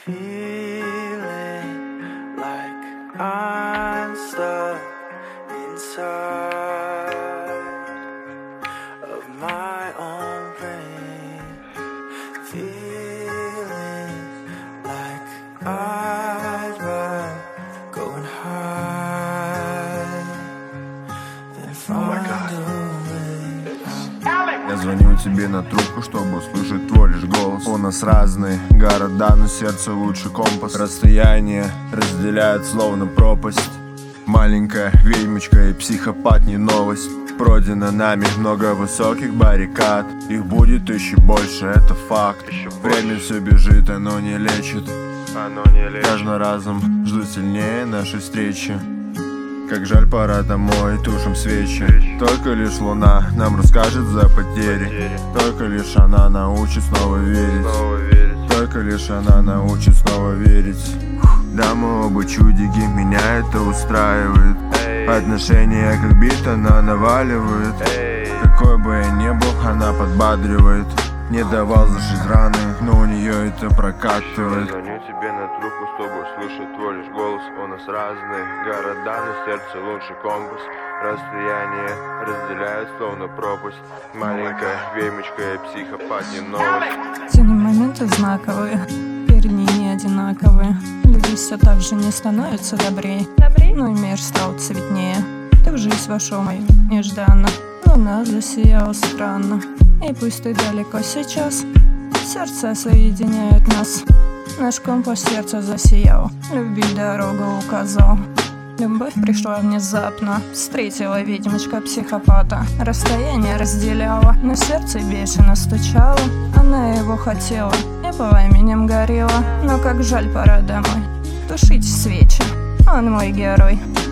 feeling like I'm stuck inside of my own brain, feeling like I'd rather go and hide than find a way out. Я звоню тебе на трубку, чтобы услышать твой лишь голос. У нас разные города, но сердце лучше компас. Расстояние разделяет словно пропасть. Маленькая ведьмочка и психопат не новость. Пройдено нами много высоких баррикад. Их будет еще больше, это факт. Время все бежит, оно не лечит. Каждым разом жду сильнее нашей встречи. Как жаль, пора домой, тушим свечи. Только лишь луна нам расскажет за потери. Только лишь она научит снова верить. Только лишь она научит снова верить. Да, мы оба чудики, меня это устраивает. Отношения как бит, она наваливает. Какой бы я ни был, она подбадривает. Не давал зашить раны, но у нее это прокатывает. Звоню тебе на трубку, чтобы услышать твой лишь голос. У нас разные города, но сердце лучше компас. Расстояние разделяет словно пропасть. Маленькая ведьмочка и психопат не новость. Те моменты знаковые, перни не одинаковые. Люди все так же не становятся добрее, но и мир стал цветнее. Ты в жизнь вошел мою нежданно, луна засияла странно. И пусть ты далеко сейчас, сердца соединяют нас. Наш компас сердца засиял, любить дорогу указал. Любовь пришла внезапно, встретила ведьмочка-психопата. Расстояние разделяло, но сердце бешено стучало. Она его хотела и пламенем горела. Но как жаль, пора домой тушить свечи, он мой герой.